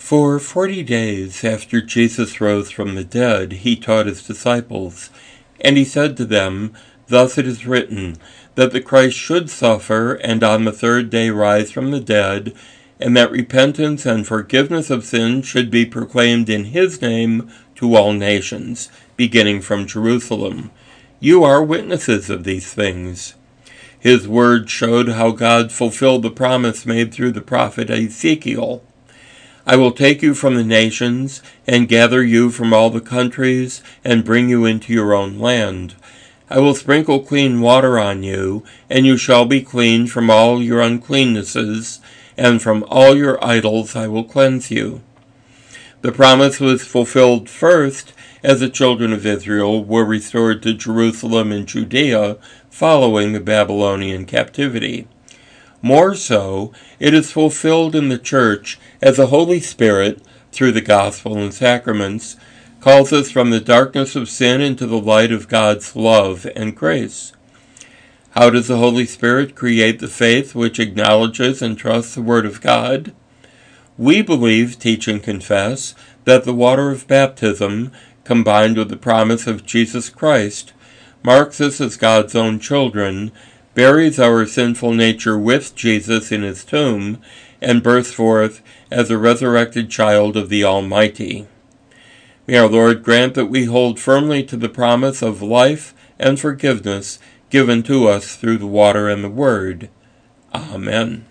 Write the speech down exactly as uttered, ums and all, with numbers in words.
For forty days after Jesus rose from the dead, he taught his disciples, and he said to them, "Thus it is written, that the Christ should suffer, and on the third day rise from the dead, and that repentance and forgiveness of sins should be proclaimed in his name to all nations, beginning from Jerusalem. You are witnesses of these things." His word showed how God fulfilled the promise made through the prophet Ezekiel. "I will take you from the nations, and gather you from all the countries, and bring you into your own land. I will sprinkle clean water on you, and you shall be clean from all your uncleannesses, and from all your idols I will cleanse you." The promise was fulfilled first as the children of Israel were restored to Jerusalem and Judea following the Babylonian captivity. More so, it is fulfilled in the Church as the Holy Spirit, through the gospel and sacraments, calls us from the darkness of sin into the light of God's love and grace. How does the Holy Spirit create the faith which acknowledges and trusts the Word of God? We believe, teach, and confess that the water of baptism, combined with the promise of Jesus Christ, marks us as God's own children, buries our sinful nature with Jesus in his tomb, and bursts forth as a resurrected child of the Almighty. May our Lord grant that we hold firmly to the promise of life and forgiveness given to us through the water and the Word. Amen.